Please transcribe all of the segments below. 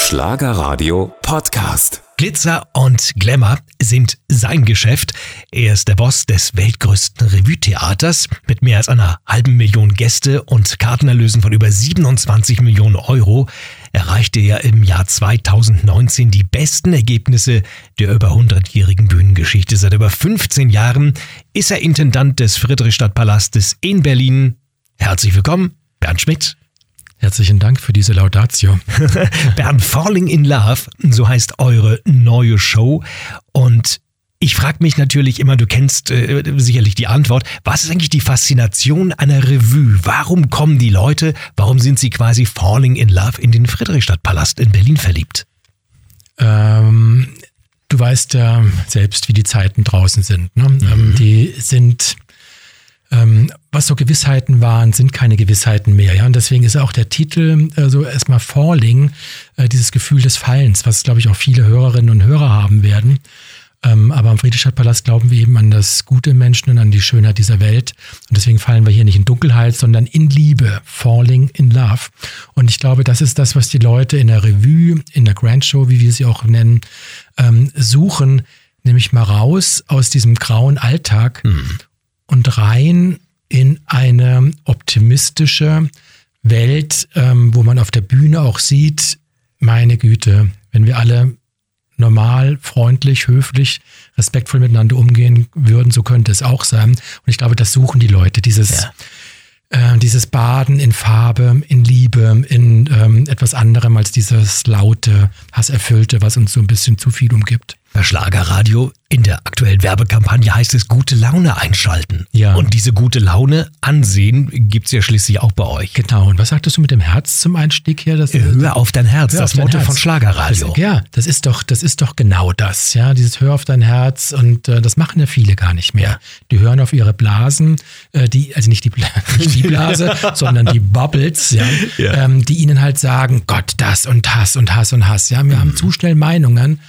Schlagerradio Podcast. Glitzer und Glamour sind sein Geschäft. Er ist der Boss des weltgrößten Revue-Theaters mit mehr als einer halben Million Gäste und Kartenerlösen von über 27 Millionen Euro. Erreichte er im Jahr 2019 die besten Ergebnisse der über 100-jährigen Bühnengeschichte. Seit über 15 Jahren ist er Intendant des Friedrichstadtpalastes in Berlin. Herzlich willkommen, Bernd Schmidt. Herzlichen Dank für diese Laudatio. Bernd, Falling in Love, so heißt eure neue Show. Und ich frage mich natürlich immer, du kennst sicherlich die Antwort, was ist eigentlich die Faszination einer Revue? Warum kommen die Leute, warum sind sie quasi falling in love in den Friedrichstadtpalast in Berlin verliebt? Du weißt ja selbst, wie die Zeiten draußen sind. Ne? Die sind... was so Gewissheiten waren, sind keine Gewissheiten mehr. Ja? Und deswegen ist auch der Titel so erstmal Falling, dieses Gefühl des Fallens, was, glaube ich, auch viele Hörerinnen und Hörer haben werden. Aber am Friedrichstadtpalast glauben wir eben an das Gute im Menschen und an die Schönheit dieser Welt. Und deswegen fallen wir hier nicht in Dunkelheit, sondern in Liebe. Falling in Love. Und ich glaube, das ist das, was die Leute in der Revue, in der Grand Show, wie wir sie auch nennen, suchen. Nämlich mal raus aus diesem grauen Alltag und rein in eine optimistische Welt, wo man auf der Bühne auch sieht, meine Güte, wenn wir alle normal, freundlich, höflich, respektvoll miteinander umgehen würden, so könnte es auch sein. Und ich glaube, das suchen die Leute, dieses Baden in Farbe, in Liebe, in etwas anderem als dieses laute, hasserfüllte, was uns so ein bisschen zu viel umgibt. Bei Schlagerradio in der aktuellen Werbekampagne heißt es gute Laune einschalten. Ja. Und diese gute Laune ansehen gibt's ja schließlich auch bei euch. Genau. Und was sagtest du mit dem Herz zum Einstieg hier? Hör auf dein Herz, das Motto von Schlagerradio. Das ist doch genau das. Ja, dieses Hör auf dein Herz. Und das machen ja viele gar nicht mehr. Ja. Die hören auf ihre Blasen, also nicht die Blase, sondern die Bubbles, die ihnen halt sagen, Gott, das und Hass und Hass und Hass. Ja, wir haben zu schnell Meinungen.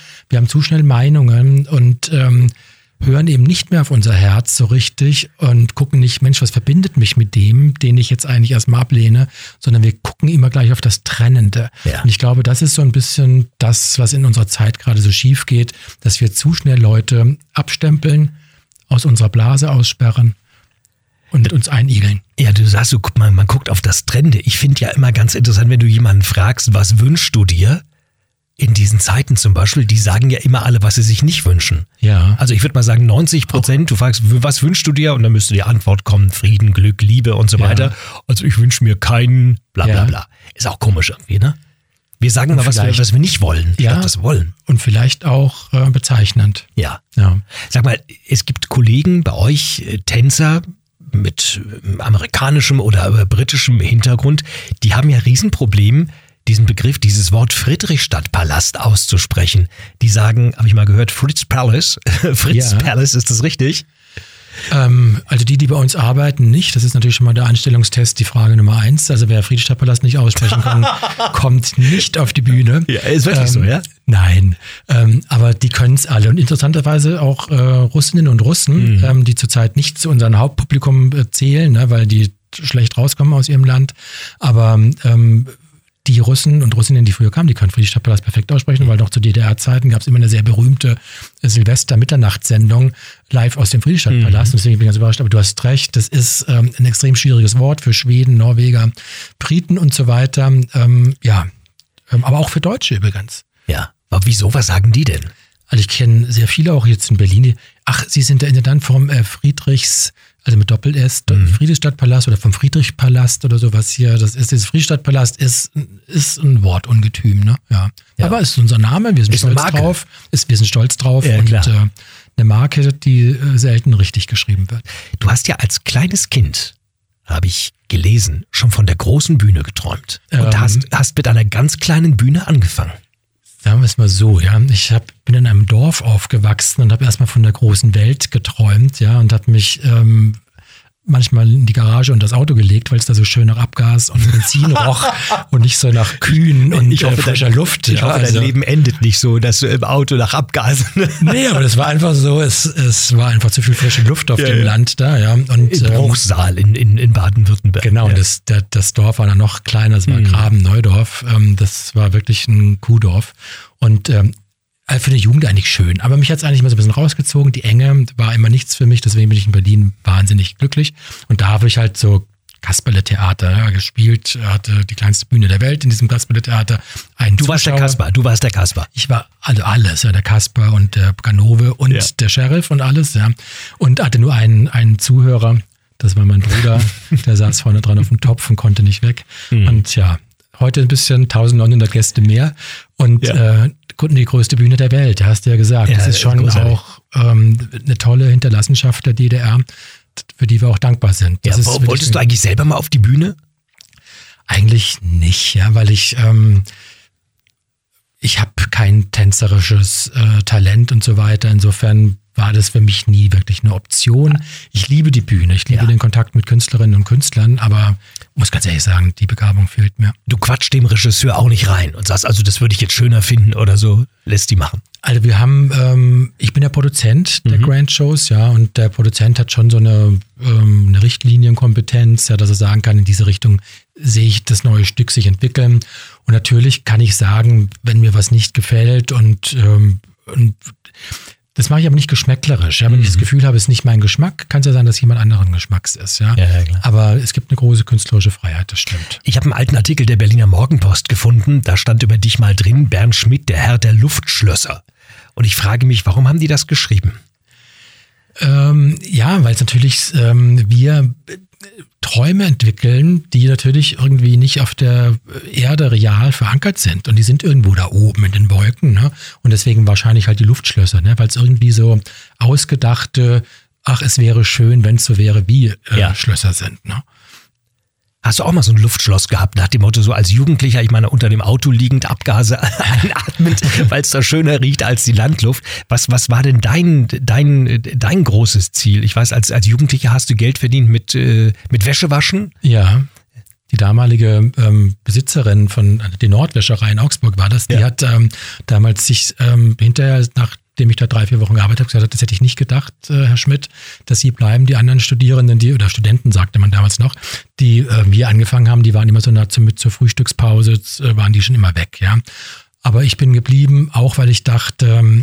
Und hören eben nicht mehr auf unser Herz so richtig und gucken nicht, Mensch, was verbindet mich mit dem, den ich jetzt eigentlich erstmal ablehne, sondern wir gucken immer gleich auf das Trennende. Ja. Und ich glaube, das ist so ein bisschen das, was in unserer Zeit gerade so schief geht, dass wir zu schnell Leute abstempeln, aus unserer Blase aussperren und uns einigeln. Ja, du sagst, man guckt auf das Trennende. Ich finde ja immer ganz interessant, wenn du jemanden fragst, was wünschst du dir? In diesen Zeiten zum Beispiel, die sagen ja immer alle, was sie sich nicht wünschen. Ja. Also ich würde mal sagen 90%, du fragst, was wünschst du dir? Und dann müsste die Antwort kommen, Frieden, Glück, Liebe und so weiter. Also ich wünsche mir keinen bla bla bla. Ist auch komisch irgendwie, ne? Wir sagen mal, was wir nicht wollen, statt das wollen. Und vielleicht auch bezeichnend. Ja. Sag mal, es gibt Kollegen bei euch, Tänzer mit amerikanischem oder britischem Hintergrund, die haben ja Riesenproblem, diesen Begriff, dieses Wort Friedrichstadtpalast auszusprechen. Die sagen, habe ich mal gehört, Fritz Palace. Palace, ist das richtig? Also die bei uns arbeiten, nicht. Das ist natürlich schon mal der Einstellungstest, die Frage Nummer 1. Also wer Friedrichstadtpalast nicht aussprechen kann, kommt nicht auf die Bühne. Ja, ist wirklich so, ja? Nein, aber die können es alle. Und interessanterweise auch Russinnen und Russen, die zurzeit nicht zu unserem Hauptpublikum zählen, ne, weil die schlecht rauskommen aus ihrem Land. Aber die Russen und Russinnen, die früher kamen, die können Friedrichstadtpalast perfekt aussprechen, weil noch zu DDR-Zeiten gab es immer eine sehr berühmte Silvester-Mitternachtssendung live aus dem Friedrichstadtpalast. Und deswegen bin ich ganz überrascht. Aber du hast recht, das ist ein extrem schwieriges Wort für Schweden, Norweger, Briten und so weiter. Aber auch für Deutsche übrigens. Ja, aber wieso? Was sagen die denn? Also ich kenne sehr viele auch jetzt in Berlin. Sie sind der Intendant vom also mit Doppel-S, Friedrichstadtpalast oder vom Friedrichpalast oder sowas hier. Das Friedrichstadtpalast ist ein Wortungetüm, ne? Ja. Aber es ist unser Name, wir sind stolz drauf. Wir sind stolz drauf und eine Marke, die selten richtig geschrieben wird. Du hast ja als kleines Kind, habe ich gelesen, schon von der großen Bühne geträumt. Und hast mit einer ganz kleinen Bühne angefangen. Sagen wir es mal so, ja. Ich bin in einem Dorf aufgewachsen und habe erstmal von der großen Welt geträumt, ja, und habe mich manchmal in die Garage und das Auto gelegt, weil es da so schön nach Abgas und Benzin roch und nicht so nach Kühen und frischer Luft. Ich hoffe, dein Leben endet nicht so, dass du im Auto nach Abgasen... Nee, aber das war einfach so, es war einfach zu viel frische Luft auf dem Land da. Ja. Und, in Bruchsal in Baden-Württemberg. Genau, und das Dorf war dann noch kleiner, es war Graben-Neudorf. Das war wirklich ein Kuhdorf. Und für eine Jugend eigentlich schön. Aber mich hat es eigentlich mal so ein bisschen rausgezogen. Die Enge war immer nichts für mich, deswegen bin ich in Berlin wahnsinnig glücklich. Und da habe ich halt so Kasperle-Theater gespielt, hatte die kleinste Bühne der Welt in diesem Kasperle-Theater. Du warst der Kasper. Ich war alles, ja, der Kasper und der Ganove und der Sheriff und alles, ja. Und hatte nur einen Zuhörer, das war mein Bruder, der saß vorne dran auf dem Topf und konnte nicht weg. Und ja, heute ein bisschen 1900 Gäste mehr und die größte Bühne der Welt, hast du ja gesagt. Das ist schon großartig. Auch eine tolle Hinterlassenschaft der DDR, für die wir auch dankbar sind. Wolltest du eigentlich selber mal auf die Bühne? Eigentlich nicht, ja, weil ich habe kein tänzerisches Talent und so weiter. Insofern war das für mich nie wirklich eine Option. Ich liebe die Bühne, ich liebe den Kontakt mit Künstlerinnen und Künstlern, aber muss ganz ehrlich sagen, die Begabung fehlt mir. Du quatschst dem Regisseur auch nicht rein und sagst, also das würde ich jetzt schöner finden oder so, lässt die machen. Also wir haben, ich bin der Produzent der Grand Shows, ja, und der Produzent hat schon so eine Richtlinienkompetenz, ja, dass er sagen kann, in diese Richtung sehe ich das neue Stück sich entwickeln. Und natürlich kann ich sagen, wenn mir was nicht gefällt und das mache ich aber nicht geschmäcklerisch. Ja? Wenn ich das Gefühl habe, es ist nicht mein Geschmack, kann es ja sein, dass jemand anderen Geschmacks ist. Ja? Ja, klar. Aber es gibt eine große künstlerische Freiheit, das stimmt. Ich habe einen alten Artikel der Berliner Morgenpost gefunden, da stand über dich mal drin, Bernd Schmidt, der Herr der Luftschlösser. Und ich frage mich, warum haben die das geschrieben? Ja, weil es natürlich wir Träume entwickeln, die natürlich irgendwie nicht auf der Erde real verankert sind. Und die sind irgendwo da oben in den Wolken. Ne? Und deswegen wahrscheinlich halt die Luftschlösser, ne? Weil es irgendwie so ausgedachte, es wäre schön, wenn es so wäre, wie Schlösser sind. Ne? Hast du auch mal so ein Luftschloss gehabt, nach dem Motto, so als Jugendlicher, ich meine, unter dem Auto liegend, Abgase einatmend, weil es da schöner riecht als die Landluft. Was war denn dein großes Ziel? Ich weiß, als Jugendlicher hast du Geld verdient mit Wäschewaschen? Ja. Die damalige Besitzerin von der Nordwäscherei in Augsburg war das, die hat damals sich hinterher, nachdem ich da 3-4 Wochen gearbeitet habe, gesagt, das hätte ich nicht gedacht, Herr Schmidt, dass Sie bleiben. Die anderen Studierenden, oder Studenten, sagte man damals noch, die hier angefangen haben, die waren immer so zur Frühstückspause, waren die schon immer weg, ja. Aber ich bin geblieben, auch weil ich dachte,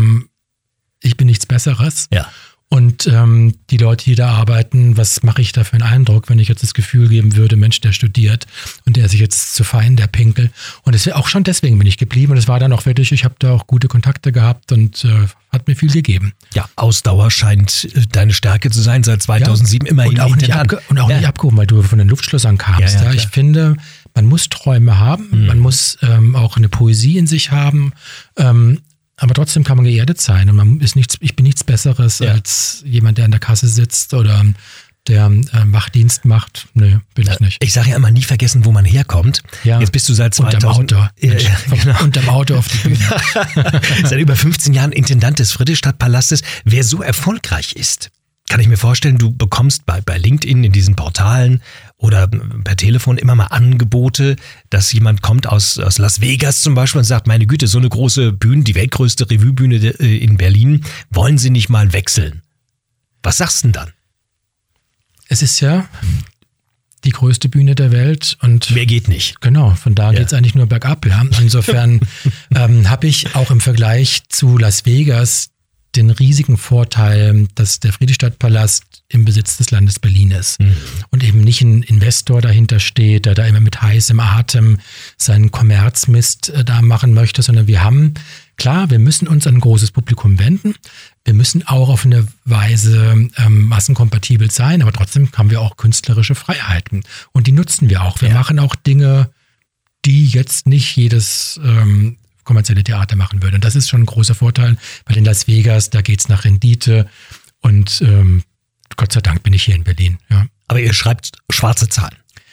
ich bin nichts Besseres. Ja. Und die Leute, die da arbeiten, was mache ich da für einen Eindruck, wenn ich jetzt das Gefühl geben würde, Mensch, der studiert und der sich jetzt zu fein, der Pinkel. Und auch schon deswegen bin ich geblieben. Und es war dann auch wirklich, ich habe da auch gute Kontakte gehabt und hat mir viel gegeben. Ja, Ausdauer scheint deine Stärke zu sein, seit 2007 immerhin. Und auch nicht abgehoben, weil du von den Luftschlössern kamst. Ja, ich finde, man muss Träume haben, man muss auch eine Poesie in sich haben, aber trotzdem kann man geerdet sein und ich bin nichts Besseres als jemand, der an der Kasse sitzt oder der Wachdienst macht. Nee, bin ich nicht. Ich sage ja immer, nie vergessen, wo man herkommt. Ja. Jetzt bist du seit 2000... Unterm Auto auf die Bühne. Seit über 15 Jahren Intendant des Friedrichstadtpalastes. Wer so erfolgreich ist, kann ich mir vorstellen, du bekommst bei LinkedIn in diesen Portalen oder per Telefon immer mal Angebote, dass jemand kommt aus Las Vegas zum Beispiel und sagt, meine Güte, so eine große Bühne, die weltgrößte Revuebühne in Berlin, wollen Sie nicht mal wechseln? Was sagst du denn dann? Es ist ja die größte Bühne der Welt und mehr geht nicht. Genau, von da geht es eigentlich nur bergab. Ja. Insofern habe ich auch im Vergleich zu Las Vegas den riesigen Vorteil, dass der Friedrichstadtpalast im Besitz des Landes Berlin ist und eben nicht ein Investor dahinter steht, der da immer mit heißem Atem seinen Kommerzmist da machen möchte, sondern wir müssen uns an ein großes Publikum wenden. Wir müssen auch auf eine Weise massenkompatibel sein, aber trotzdem haben wir auch künstlerische Freiheiten und die nutzen wir auch. Wir machen auch Dinge, die jetzt nicht jedes kommerzielle Theater machen würde. Und das ist schon ein großer Vorteil, weil in Las Vegas, da geht's nach Rendite und Gott sei Dank bin ich hier in Berlin. Ja. Aber ihr schreibt schwarze Zahlen.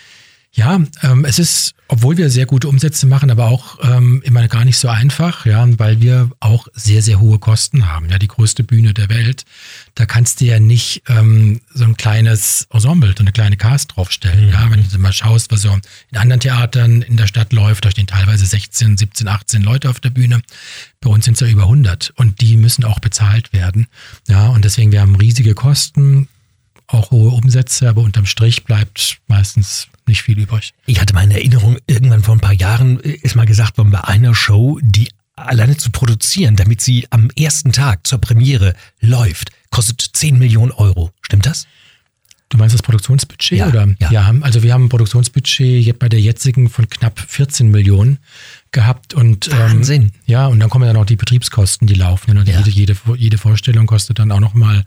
Ja, es ist, obwohl wir sehr gute Umsätze machen, aber auch immer gar nicht so einfach, ja, weil wir auch sehr, sehr hohe Kosten haben. Ja, die größte Bühne der Welt, da kannst du ja nicht so ein kleines Ensemble, so eine kleine Cast draufstellen. Ja, wenn du mal schaust, was so in anderen Theatern in der Stadt läuft, da stehen teilweise 16, 17, 18 Leute auf der Bühne. Bei uns sind es ja über 100 und die müssen auch bezahlt werden. Ja, und deswegen, wir haben riesige Kosten, auch hohe Umsätze, aber unterm Strich bleibt meistens nicht viel übrig. Ich hatte mal in Erinnerung, irgendwann vor ein paar Jahren ist mal gesagt worden, bei einer Show, die alleine zu produzieren, damit sie am ersten Tag zur Premiere läuft, kostet 10 Millionen Euro. Stimmt das? Du meinst das Produktionsbudget? Ja, oder? ja. Also wir haben ein Produktionsbudget bei der jetzigen von knapp 14 Millionen gehabt. Und, Wahnsinn. Ja, und dann kommen dann auch die Betriebskosten, die laufen. Und jede Vorstellung kostet dann auch nochmal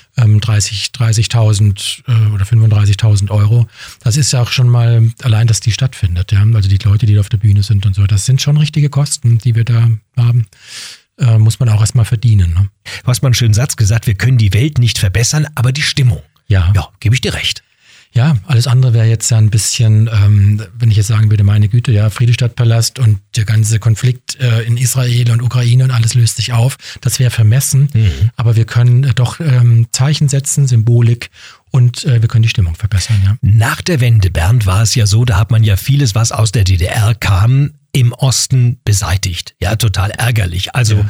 30.000 oder 35.000 Euro. Das ist ja auch schon mal allein, dass die stattfindet. Ja? Also die Leute, die da auf der Bühne sind und so. Das sind schon richtige Kosten, die wir da haben. Muss man auch erstmal verdienen. Ne? Du hast mal einen schönen Satz gesagt, wir können die Welt nicht verbessern, aber die Stimmung. Ja, gebe ich dir recht. Ja, alles andere wäre jetzt ja ein bisschen, wenn ich jetzt sagen würde, meine Güte, ja, Friedrichstadtpalast und der ganze Konflikt in Israel und Ukraine und alles löst sich auf. Das wäre vermessen, aber wir können doch Zeichen setzen, Symbolik und wir können die Stimmung verbessern. Ja. Nach der Wende, Bernd, war es ja so, da hat man ja vieles, was aus der DDR kam, im Osten beseitigt. Ja, total ärgerlich. Also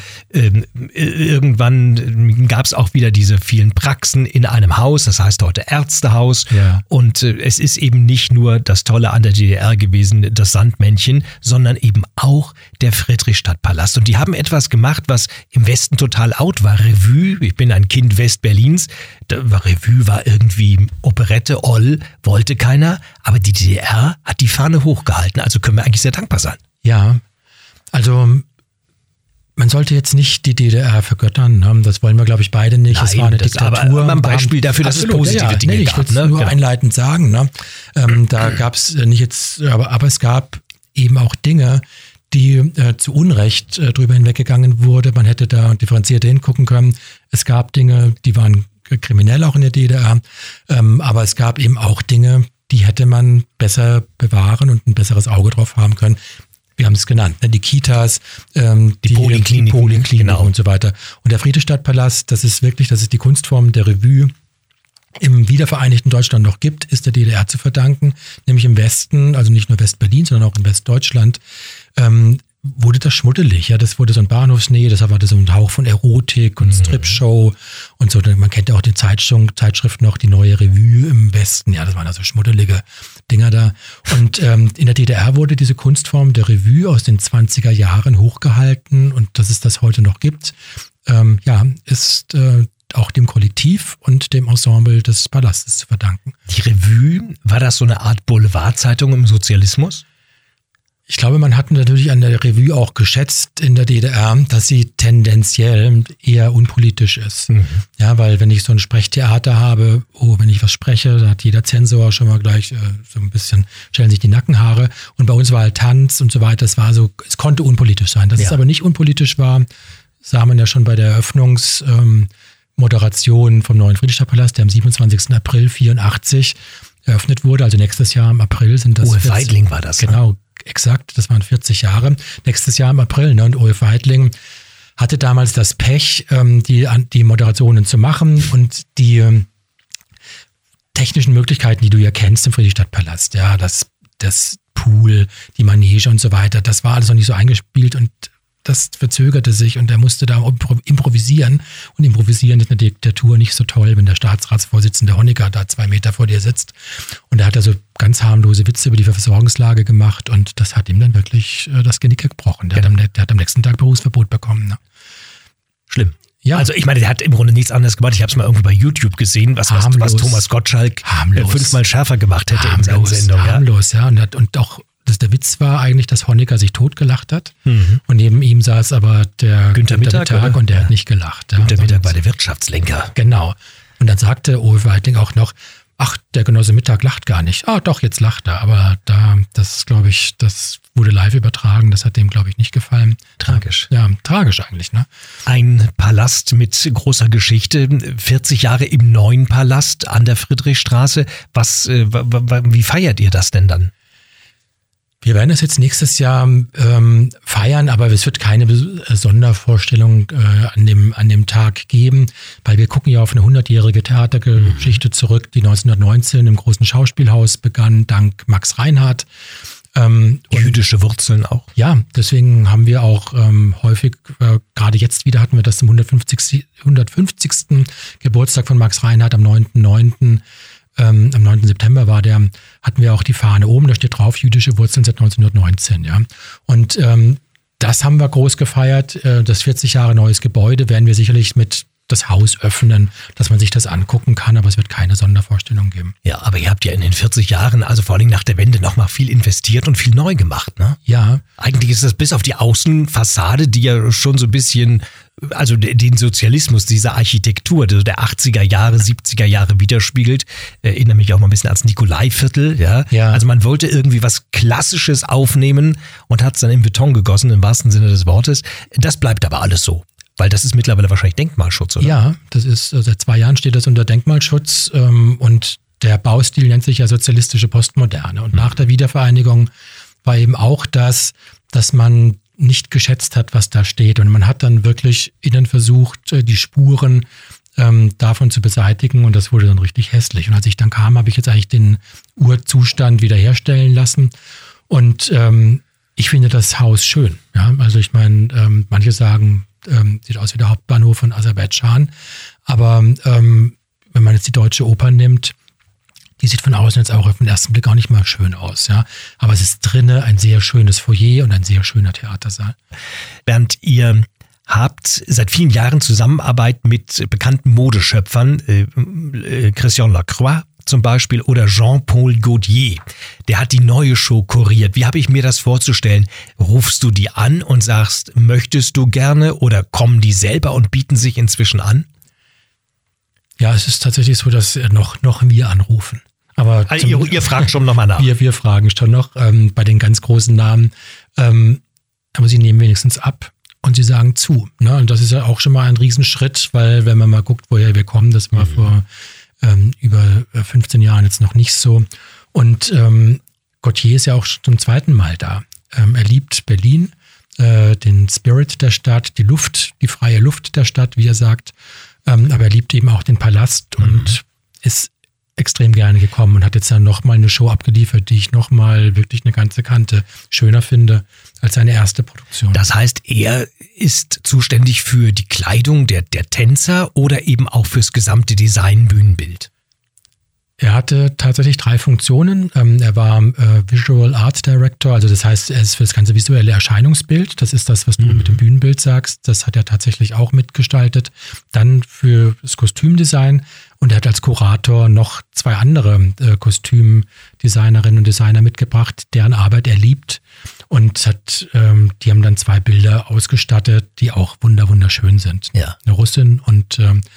irgendwann gab es auch wieder diese vielen Praxen in einem Haus, das heißt heute Ärztehaus. Ja. Und es ist eben nicht nur das Tolle an der DDR gewesen, das Sandmännchen, sondern eben auch der Friedrichstadtpalast. Und die haben etwas gemacht, was im Westen total out war. Revue, ich bin ein Kind Westberlins, Revue war irgendwie Operette, wollte keiner, aber die DDR hat die Fahne hochgehalten, also können wir eigentlich sehr dankbar sein. Ja, also man sollte jetzt nicht die DDR vergöttern, ne? Das wollen wir, glaube ich, beide nicht. Nein, es war eine Diktatur. Aber ein Beispiel dafür, dass es positive Dinge gab. Ich will es nur einleitend sagen. Ne? Da gab es nicht jetzt, aber es gab eben auch Dinge, die zu Unrecht drüber hinweggegangen wurde. Man hätte da differenziert hingucken können. Es gab Dinge, die waren kriminell auch in der DDR, aber es gab eben auch Dinge, die hätte man besser bewahren und ein besseres Auge drauf haben können. Wir haben es genannt, ne? Die Kitas, die Polikliniken genau. Und so weiter. Und der Friedrichstadtpalast, das ist die Kunstform der Revue im wiedervereinigten Deutschland noch gibt, ist der DDR zu verdanken. Nämlich im Westen, also nicht nur Westberlin, sondern auch in Westdeutschland, wurde das schmuddelig. Ja, das wurde so ein Bahnhofsnähe, das war so ein Hauch von Erotik und Stripshow und so. Man kennt ja auch die Zeitschrift noch, die Neue Revue im Westen. Ja, das waren also schmuddelige Dinger da. Und in der DDR wurde diese Kunstform der Revue aus den 20er Jahren hochgehalten und dass es das heute noch gibt, ist auch dem Kollektiv und dem Ensemble des Palastes zu verdanken. Die Revue, war das so eine Art Boulevardzeitung im Sozialismus? Ich glaube, man hat natürlich an der Revue auch geschätzt in der DDR, dass sie tendenziell eher unpolitisch ist. Ja, weil wenn ich so ein Sprechtheater habe, wenn ich was spreche, da hat jeder Zensor schon mal gleich so ein bisschen, stellen sich die Nackenhaare. Und bei uns war halt Tanz und so weiter. Es konnte unpolitisch sein. Dass es aber nicht unpolitisch war, sah man ja schon bei der Eröffnungsmoderation vom neuen Friedrichstadtpalast, der am 27. April 1984 eröffnet wurde. Also nächstes Jahr im April sind das. OF Weidling war das. Genau. Exakt, das waren 40 Jahre. Nächstes Jahr im April, ne? Und OF Weidling hatte damals das Pech, die Moderationen zu machen und die technischen Möglichkeiten, die du ja kennst im Friedrichstadtpalast, ja, das Pool, die Manege und so weiter, das war alles noch nicht so eingespielt und das verzögerte sich und er musste da improvisieren. Und improvisieren ist in der Diktatur nicht so toll, wenn der Staatsratsvorsitzende Honecker da 2 Meter vor dir sitzt. Und er hat also ganz harmlose Witze über die Versorgungslage gemacht und das hat ihm dann wirklich das Genick gebrochen. Der hat am nächsten Tag Berufsverbot bekommen. Ne? Schlimm. Ja. Also ich meine, der hat im Grunde nichts anderes gemacht. Ich habe es mal irgendwie bei YouTube gesehen, was Thomas Gottschalk 5-mal schärfer gemacht hätte in seiner Sendung. Harmlos, ja. Und auch der Witz war eigentlich, dass Honecker sich totgelacht hat und neben ihm saß aber der Günter Mittag und der hat nicht gelacht. Günter Mittag war der Wirtschaftslenker. Genau. Und dann sagte OF Weidling auch noch, ach, der Genosse Mittag lacht gar nicht. Ah, doch, jetzt lacht er. Aber das wurde live übertragen. Das hat dem, glaube ich, nicht gefallen. Tragisch. Ja, tragisch eigentlich, ne? Ein Palast mit großer Geschichte. 40 Jahre im neuen Palast an der Friedrichstraße. Wie feiert ihr das denn dann? Wir werden das jetzt nächstes Jahr feiern, aber es wird keine Sondervorstellung an dem Tag geben, weil wir gucken ja auf eine 100-jährige Theatergeschichte zurück, die 1919 im Großen Schauspielhaus begann, dank Max Reinhardt. Jüdische Wurzeln auch. Ja, deswegen haben wir auch häufig, gerade jetzt wieder hatten wir das zum 150. Geburtstag von Max Reinhardt am 9. September hatten wir auch die Fahne oben, da steht drauf, jüdische Wurzeln seit 1919, ja. Und das haben wir groß gefeiert, das 40 Jahre neues Gebäude werden wir sicherlich mit das Haus öffnen, dass man sich das angucken kann, aber es wird keine Sondervorstellung geben. Ja, aber ihr habt ja in den 40 Jahren, also vor allem nach der Wende, nochmal viel investiert und viel neu gemacht, ne? Ja. Eigentlich ist das bis auf die Außenfassade, die ja schon so ein bisschen, also den Sozialismus, diese Architektur der 80er Jahre, 70er Jahre widerspiegelt. Erinnere mich auch mal ein bisschen ans Nikolaiviertel, ja. Ja. Also man wollte irgendwie was Klassisches aufnehmen und hat es dann in Beton gegossen, im wahrsten Sinne des Wortes. Das bleibt aber alles so. Weil das ist mittlerweile wahrscheinlich Denkmalschutz, oder? Ja, das ist, seit 2 Jahren steht das unter Denkmalschutz und der Baustil nennt sich ja sozialistische Postmoderne. Und nach der Wiedervereinigung war eben auch das, dass man nicht geschätzt hat, was da steht. Und man hat dann wirklich innen versucht, die Spuren davon zu beseitigen und das wurde dann richtig hässlich. Und als ich dann kam, habe ich jetzt eigentlich den Urzustand wiederherstellen lassen und ich finde das Haus schön. Ja? Also ich meine, manche sagen, sieht aus wie der Hauptbahnhof von Aserbaidschan. Aber wenn man jetzt die Deutsche Oper nimmt, die sieht von außen jetzt auch auf den ersten Blick auch nicht mal schön aus. Ja? Aber es ist drinnen ein sehr schönes Foyer und ein sehr schöner Theatersaal. Bernd, ihr habt seit vielen Jahren Zusammenarbeit mit bekannten Modeschöpfern, Christian Lacroix zum Beispiel oder Jean-Paul Gaultier. Der hat die neue Show kuriert. Wie habe ich mir das vorzustellen? Rufst du die an und sagst, möchtest du gerne oder kommen die selber und bieten sich inzwischen an? Ja, es ist tatsächlich so, dass noch wir anrufen. Aber also ihr fragt schon nochmal nach. Wir fragen schon noch bei den ganz großen Namen. Aber sie nehmen wenigstens ab und sie sagen zu. Ne? Und das ist ja auch schon mal ein Riesenschritt, weil wenn man mal guckt, woher wir kommen, das war vor über 15 Jahren jetzt noch nicht so. Und Gaultier ist ja auch schon zum 2. Mal da. Er liebt Berlin, den Spirit der Stadt, die Luft, die freie Luft der Stadt, wie er sagt. Aber er liebt eben auch den Palast und ist extrem gerne gekommen und hat jetzt dann nochmal eine Show abgeliefert, die ich nochmal wirklich eine ganze Kante schöner finde als seine erste Produktion. Das heißt, er ist zuständig für die Kleidung der Tänzer oder eben auch fürs gesamte Design-Bühnenbild? Er hatte tatsächlich 3 Funktionen. Er war Visual Art Director, also das heißt, er ist für das ganze visuelle Erscheinungsbild. Das ist das, was du mit dem Bühnenbild sagst. Das hat er tatsächlich auch mitgestaltet. Dann für das Kostümdesign und er hat als Kurator noch 2 andere Kostümdesignerinnen und Designer mitgebracht, deren Arbeit er liebt und die haben dann 2 Bilder ausgestattet, die auch wunderschön sind. Ja. Eine Russin und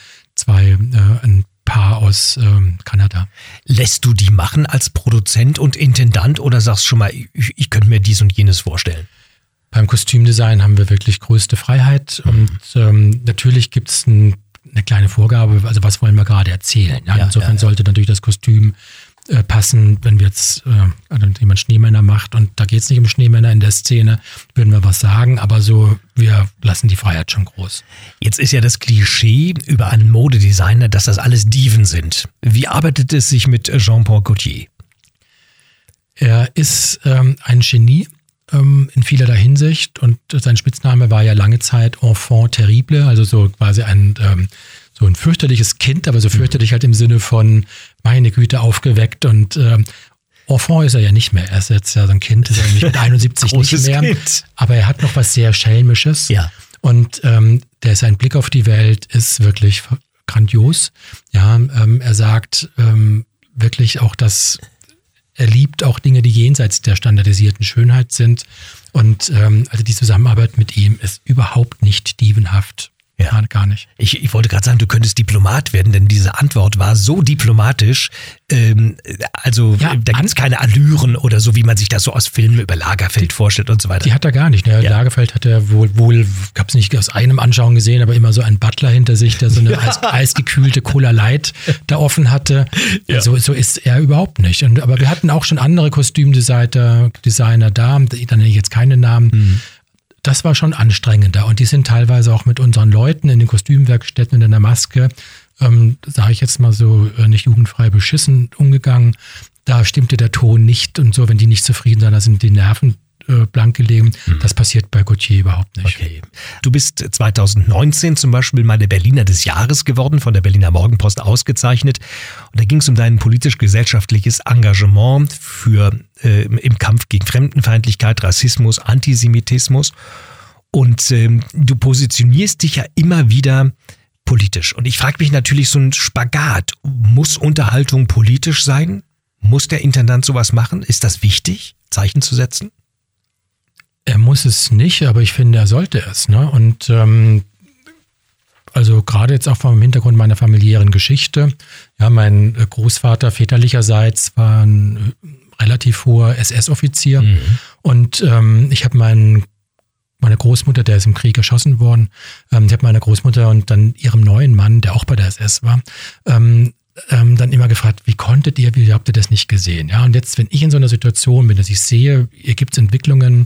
ein Paar aus Kanada. Lässt du die machen als Produzent und Intendant oder sagst schon mal, ich könnte mir dies und jenes vorstellen? Beim Kostümdesign haben wir wirklich größte Freiheit und natürlich gibt es eine kleine Vorgabe, also was wollen wir gerade erzählen. Ja, insofern sollte natürlich das Kostüm passen, wenn wir jetzt jemand Schneemänner macht und da geht es nicht um Schneemänner in der Szene, würden wir was sagen, aber so, wir lassen die Freiheit schon groß. Jetzt ist ja das Klischee über einen Modedesigner, dass das alles Diven sind. Wie arbeitet es sich mit Jean-Paul Gaultier? Er ist ein Genie in vielerlei Hinsicht und sein Spitzname war ja lange Zeit Enfant terrible, also so quasi ein fürchterliches Kind, aber so fürchterlich halt im Sinne von meine Güte aufgeweckt und Enfant ist er ja nicht mehr. Er ist jetzt ja so ein Kind, ist er nämlich mit 71 nicht mehr. Kind. Aber er hat noch was sehr Schelmisches. Ja. Und sein Blick auf die Welt ist wirklich grandios. Ja, er sagt wirklich auch, dass er liebt auch Dinge, die jenseits der standardisierten Schönheit sind. Und also die Zusammenarbeit mit ihm ist überhaupt nicht dievenhaft. gar nicht. Ich wollte gerade sagen, du könntest Diplomat werden, denn diese Antwort war so diplomatisch. Da gibt es keine Allüren oder so, wie man sich das so aus Filmen über Lagerfeld vorstellt und so weiter. Die hat er gar nicht. Ne? Ja. Lagerfeld hat er wohl, ich habe es nicht aus einem Anschauen gesehen, aber immer so einen Butler hinter sich, der so eine eisgekühlte Cola Light da offen hatte. Ja. So ist er überhaupt nicht. Aber wir hatten auch schon andere Kostümdesigner da, da nenne ich jetzt keine Namen. Das war schon anstrengender und die sind teilweise auch mit unseren Leuten in den Kostümwerkstätten und in der Maske, sage ich jetzt mal so, nicht jugendfrei beschissen umgegangen. Da stimmte der Ton nicht und so, wenn die nicht zufrieden sind, da sind die Nerven blank gelegen. Das passiert bei Gautier überhaupt nicht. Okay. Du bist 2019 zum Beispiel mal der Berliner des Jahres geworden, von der Berliner Morgenpost ausgezeichnet. Und da ging es um dein politisch-gesellschaftliches Engagement im Kampf gegen Fremdenfeindlichkeit, Rassismus, Antisemitismus. Und du positionierst dich ja immer wieder politisch. Und ich frage mich natürlich so ein Spagat. Muss Unterhaltung politisch sein? Muss der Intendant sowas machen? Ist das wichtig, Zeichen zu setzen? Er muss es nicht, aber ich finde, er sollte es. Ne? Und also gerade jetzt auch vom Hintergrund meiner familiären Geschichte. Ja, mein Großvater väterlicherseits war ein relativ hoher SS-Offizier. Und ich habe meine Großmutter, der ist im Krieg erschossen worden, ich habe meine Großmutter und dann ihrem neuen Mann, der auch bei der SS war, dann immer gefragt, wie habt ihr das nicht gesehen? Ja, und jetzt, wenn ich in so einer Situation bin, dass ich sehe, hier gibt es Entwicklungen,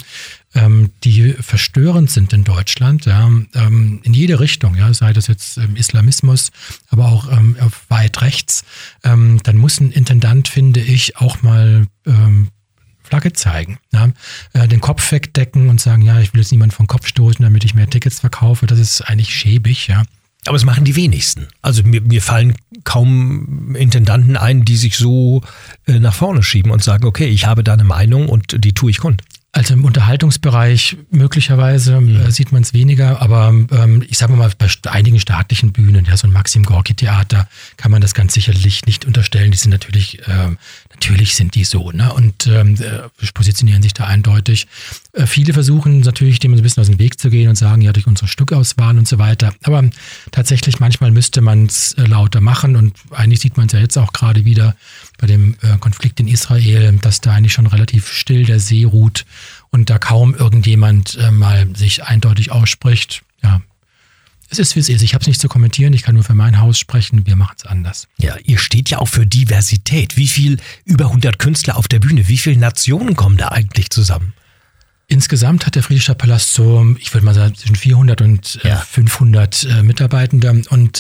die verstörend sind in Deutschland, ja, in jede Richtung, ja, sei das jetzt Islamismus, aber auch weit rechts, dann muss ein Intendant, finde ich, auch mal Flagge zeigen, ja, den Kopf wegdecken und sagen, ja, ich will jetzt niemanden vom Kopf stoßen, damit ich mehr Tickets verkaufe, das ist eigentlich schäbig, ja. Aber es machen die wenigsten. Also mir fallen kaum Intendanten ein, die sich so nach vorne schieben und sagen, okay, ich habe da eine Meinung und die tue ich kund. Also im Unterhaltungsbereich möglicherweise sieht man es weniger, aber ich sage mal, bei einigen staatlichen Bühnen, ja, so ein Maxim-Gorki-Theater, kann man das ganz sicherlich nicht unterstellen. Die sind natürlich sind die so, ne? Und positionieren sich da eindeutig. Viele versuchen natürlich, dem ein bisschen aus dem Weg zu gehen und sagen, ja, durch unsere Stückauswahl und so weiter. Aber tatsächlich, manchmal müsste man es lauter machen und eigentlich sieht man es ja jetzt auch gerade wieder bei dem Konflikt in Israel, dass da eigentlich schon relativ still der See ruht und da kaum irgendjemand mal sich eindeutig ausspricht. Ja, es ist, wie es ist. Ich habe es nicht zu kommentieren, ich kann nur für mein Haus sprechen, wir machen es anders. Ja, ihr steht ja auch für Diversität. Über 100 Künstler auf der Bühne, wie viele Nationen kommen da eigentlich zusammen? Insgesamt hat der Friedrichstadtpalast so, ich würde mal sagen, zwischen 400 und 500 Mitarbeitende und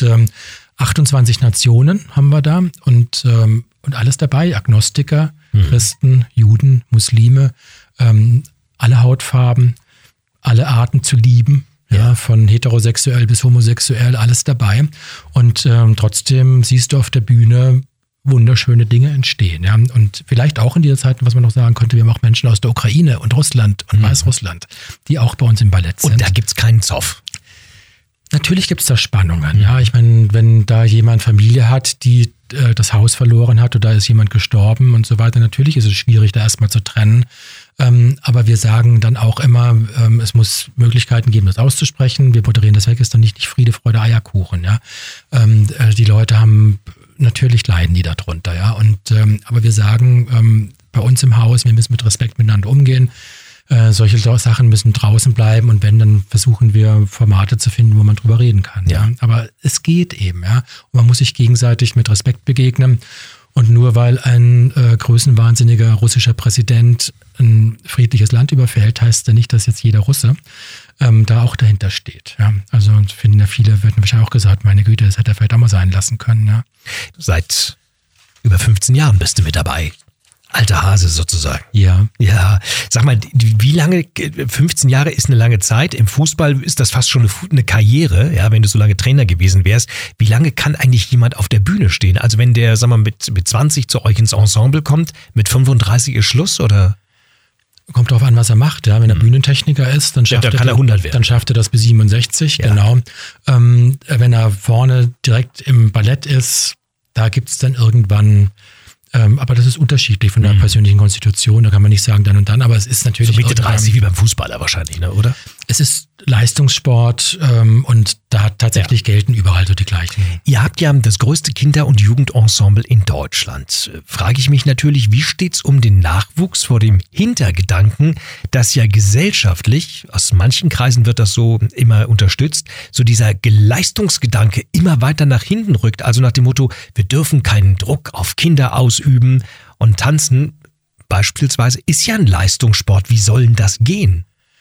28 Nationen haben wir da und alles dabei, Agnostiker, Christen, Juden, Muslime, alle Hautfarben, alle Arten zu lieben, ja, von heterosexuell bis homosexuell, alles dabei. Und trotzdem siehst du auf der Bühne wunderschöne Dinge entstehen. Ja. Und vielleicht auch in dieser Zeit, was man noch sagen könnte, wir haben auch Menschen aus der Ukraine und Russland und Weißrussland, die auch bei uns im Ballett sind. Und da gibt's keinen Zoff. Natürlich gibt es da Spannungen. Ja, ich meine, wenn da jemand Familie hat, die das Haus verloren hat oder ist jemand gestorben und so weiter, natürlich ist es schwierig, da erstmal zu trennen. Aber wir sagen dann auch immer, es muss Möglichkeiten geben, das auszusprechen. Wir moderieren das weg, ist dann nicht Friede, Freude, Eierkuchen. Ja, die Leute haben, natürlich leiden die darunter. Ja, und aber wir sagen bei uns im Haus, wir müssen mit Respekt miteinander umgehen. Solche Sachen müssen draußen bleiben und wenn, dann versuchen wir Formate zu finden, wo man drüber reden kann. Ja. Aber es geht eben, ja. Und man muss sich gegenseitig mit Respekt begegnen. Und nur weil ein größenwahnsinniger russischer Präsident ein friedliches Land überfällt, heißt ja nicht, dass jetzt jeder Russe da auch dahinter steht. Ja. Also finden ja viele, wird wahrscheinlich auch gesagt, meine Güte, das hätte er vielleicht auch mal sein lassen können. Ja. Seit über 15 Jahren bist du mit dabei. Alter Hase sozusagen. Ja. Ja. Sag mal, wie lange, 15 Jahre ist eine lange Zeit. Im Fußball ist das fast schon eine Karriere, ja, wenn du so lange Trainer gewesen wärst. Wie lange kann eigentlich jemand auf der Bühne stehen? Also wenn der, sag mal, mit 20 zu euch ins Ensemble kommt, mit 35 ist Schluss, oder? Kommt drauf an, was er macht. Ja, wenn er Bühnentechniker ist, dann schafft kann er 100 werden. Dann schafft er das bis 67, ja. Genau. Wenn er vorne direkt im Ballett ist, da gibt es dann irgendwann, aber das ist unterschiedlich von der persönlichen Konstitution, da kann man nicht sagen dann und dann, aber es ist natürlich... So Mitte 30 wie beim Fußballer wahrscheinlich, ne, oder? Es ist Leistungssport und da tatsächlich gelten überall so die gleichen. Ihr habt ja das größte Kinder- und Jugendensemble in Deutschland. Frage ich mich natürlich, wie steht's um den Nachwuchs vor dem Hintergedanken, dass ja gesellschaftlich, aus manchen Kreisen wird das so immer unterstützt, so dieser Leistungsgedanke immer weiter nach hinten rückt. Also nach dem Motto, wir dürfen keinen Druck auf Kinder ausüben und tanzen beispielsweise ist ja ein Leistungssport. Wie soll denn das gehen?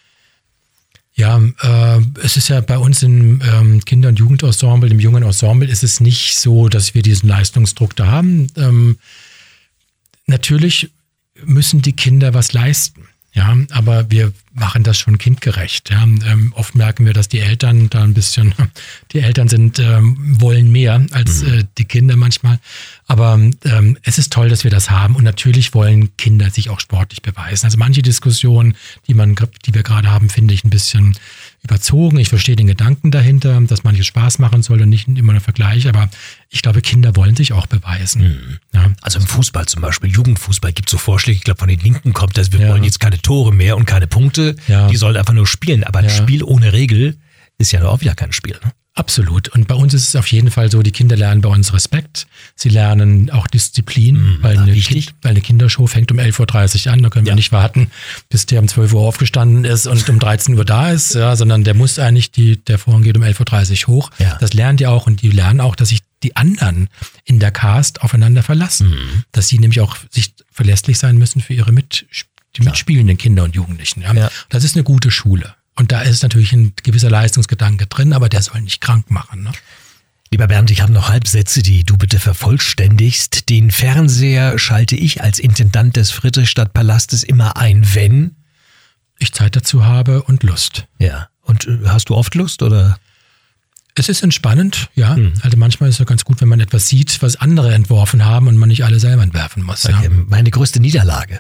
Ja, es ist ja bei uns im Kinder- und Jugendensemble, im jungen Ensemble, ist es nicht so, dass wir diesen Leistungsdruck da haben. Natürlich müssen die Kinder was leisten, ja, aber wir machen das schon kindgerecht. Ja. Oft merken wir, dass die Eltern da ein bisschen, die Eltern wollen mehr als die Kinder manchmal. Aber es ist toll, dass wir das haben und natürlich wollen Kinder sich auch sportlich beweisen. Also manche Diskussionen, die wir gerade haben, finde ich ein bisschen überzogen. Ich verstehe den Gedanken dahinter, dass manches Spaß machen soll und nicht immer ein Vergleich, aber ich glaube, Kinder wollen sich auch beweisen. Ja. Also im Fußball zum Beispiel, Jugendfußball, gibt es so Vorschläge, ich glaube von den Linken kommt, dass wir wollen jetzt keine Tore mehr und keine Punkte, die sollen einfach nur spielen, aber ein Spiel ohne Regel ist ja auch wieder kein Spiel, ne? Absolut. Und bei uns ist es auf jeden Fall so, die Kinder lernen bei uns Respekt. Sie lernen auch Disziplin, weil eine Kindershow fängt um 11.30 Uhr an. Da können wir nicht warten, bis der um 12 Uhr aufgestanden ist und um 13 Uhr da ist, sondern der muss eigentlich, der Vorhang geht um 11.30 Uhr hoch. Ja. Das lernen die auch und die lernen auch, dass sich die anderen in der Cast aufeinander verlassen. Dass sie nämlich auch sich verlässlich sein müssen für ihre mitspielenden Kinder und Jugendlichen. Ja. Das ist eine gute Schule. Und da ist natürlich ein gewisser Leistungsgedanke drin, aber der soll nicht krank machen. Ne? Lieber Bernd, ich habe noch Halbsätze, die du bitte vervollständigst. Den Fernseher schalte ich als Intendant des Friedrichstadtpalastes immer ein, wenn ich Zeit dazu habe und Lust. Ja. Und hast du oft Lust, oder? Es ist entspannend, ja. Also manchmal ist es ja ganz gut, wenn man etwas sieht, was andere entworfen haben und man nicht alle selber entwerfen muss. Okay. Ja. Meine größte Niederlage?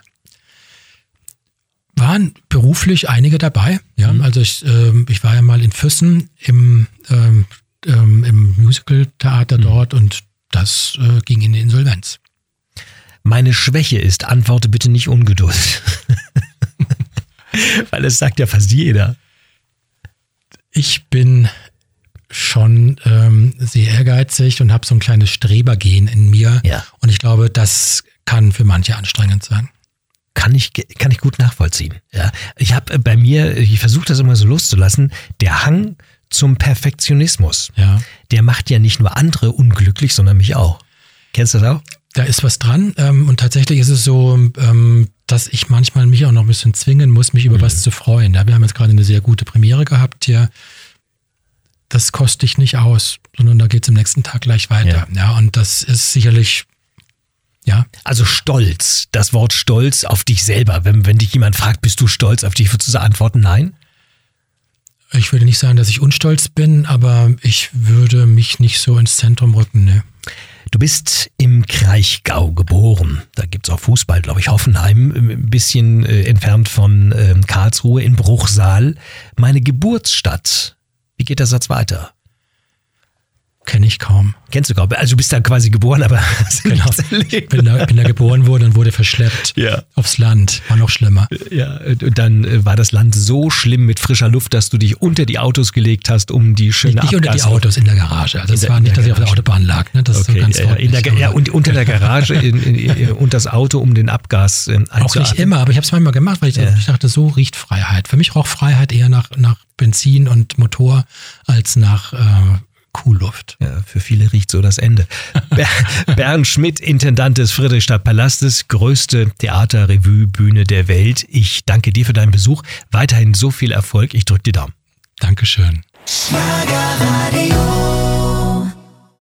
Waren beruflich einige dabei. Ja, also ich war ja mal in Füssen im Musical-Theater dort und das ging in die Insolvenz. Meine Schwäche ist, antworte bitte nicht Ungeduld. Weil es sagt ja fast jeder. Ich bin schon sehr ehrgeizig und habe so ein kleines Strebergehen in mir. Ja. Und ich glaube, das kann für manche anstrengend sein. Kann ich gut nachvollziehen. Ja. Ich habe bei mir, ich versuche das immer so loszulassen, der Hang zum Perfektionismus, der macht ja nicht nur andere unglücklich, sondern mich auch. Kennst du das auch? Da ist was dran und tatsächlich ist es so, dass ich manchmal mich auch noch ein bisschen zwingen muss, mich über was zu freuen. Ja, wir haben jetzt gerade eine sehr gute Premiere gehabt hier. Das kostet dich nicht aus, sondern da geht es am nächsten Tag gleich weiter. Ja, und das ist sicherlich... Ja. Also Stolz, das Wort Stolz auf dich selber. Wenn dich jemand fragt, bist du stolz auf dich, würdest du antworten, nein? Ich würde nicht sagen, dass ich unstolz bin, aber ich würde mich nicht so ins Zentrum rücken, ne. Du bist im Kraichgau geboren. Da gibt's auch Fußball, glaube ich, Hoffenheim, ein bisschen entfernt von Karlsruhe in Bruchsal. Meine Geburtsstadt. Wie geht der Satz weiter? Kenne ich kaum. Kennst du kaum? Also du bist da quasi geboren, aber genau. Ich bin da geboren worden und wurde verschleppt aufs Land. War noch schlimmer. Ja, und dann war das Land so schlimm mit frischer Luft, dass du dich unter die Autos gelegt hast, um die schöne Nicht unter die Autos, in der Garage. Also es war nicht, dass ich auf der Autobahn lag. Ne? Das ist so ganz und unter der Garage und das Auto, um den Abgas einzuatmen. Auch nicht immer, aber ich habe es manchmal gemacht, weil ich dachte, so riecht Freiheit. Für mich roch Freiheit eher nach Benzin und Motor als nach Kuhluft. Ja, für viele riecht so das Ende. Bernd Schmidt, Intendant des Friedrichstadtpalastes, größte Theater-Revue-Bühne der Welt. Ich danke dir für deinen Besuch. Weiterhin so viel Erfolg. Ich drücke die Daumen. Dankeschön. Schlagerradio.